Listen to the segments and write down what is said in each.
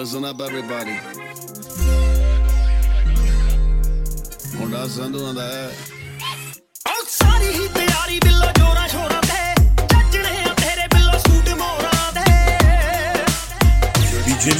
Listen up, everybody. ਮੁੰਡਾ ਸੰਧੂ ਆਂਦਾ ਹੈ ਉਹ ਸਾਰੀ ਹੀ ਤਿਆਰੀ ਬਿੱਲੋ ਜੋਰਾਂ ਸ਼ੋਰਾਂ ਤੇ ਜੱਜਣੇ ਆ ਤੇਰੇ ਬਿੱਲੋ ਸੂਟ ਮੋਰਾਂ ਦੇ ਡੀਜੇ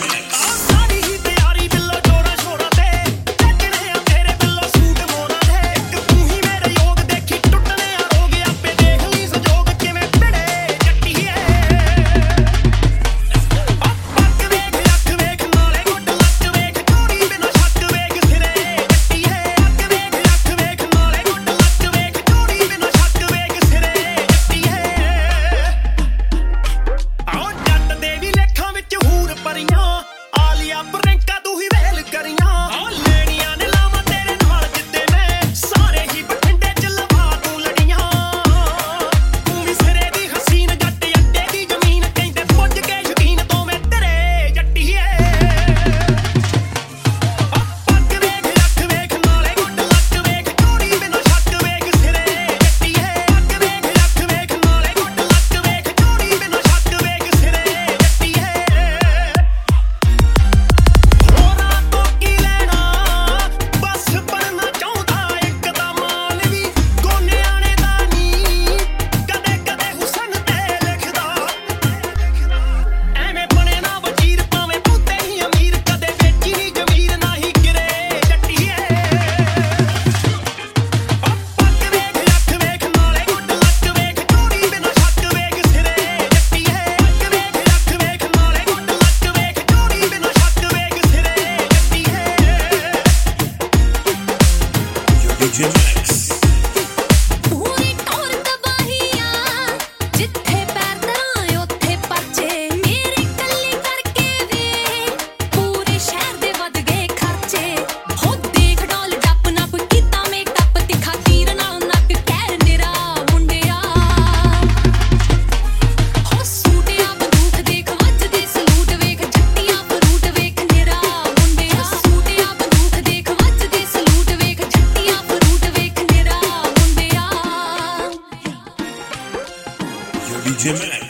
Max. ਪੂਰੀ ਟੌਰ ਤਬਾਹੀਆਂ ਜਿੱਥੇ ਪੈਰ ਧਰਾਂ ਉੱਥੇ ਪਰਚੇ ਮੇਰੇ ਕੱਲੀ ਕਰਕੇ ਵੇ ਪੂਰੇ ਸ਼ਹਿਰ ਦੇ ਵੱਧ ਗਏ ਖਰਚੇ ਹੋ ਦੇਖ ਡੋਲ ਡੱਪ ਨੱਪ ਕੀਤਾ ਮੇਕਅਪ ਤਿੱਖਾ ਤੀਰ ਨਾਲ ਨੱਕ ਕਹਿਰ ਨਿਰਾ ਮੁੰਡਿਆ ਹੋ ਸੂਟਿਆ ਬੰਦੂਕ ਦੇਖ ਵੱਜਦੇ ਸਲੂਟ ਵੇਖ ਜੱਟੀਆਂ ਫਰੂਟ ਵੇਖ ਨਿਰਾ ਮੁੰਡਿਆ ਸੂਟਿਆ ਬੰਦੂਕ ਦੇਖ ਵੱਜਦੇ ਸਲੂਟ ਵੇਖ ਜੱਟੀਆਂ DJ Max.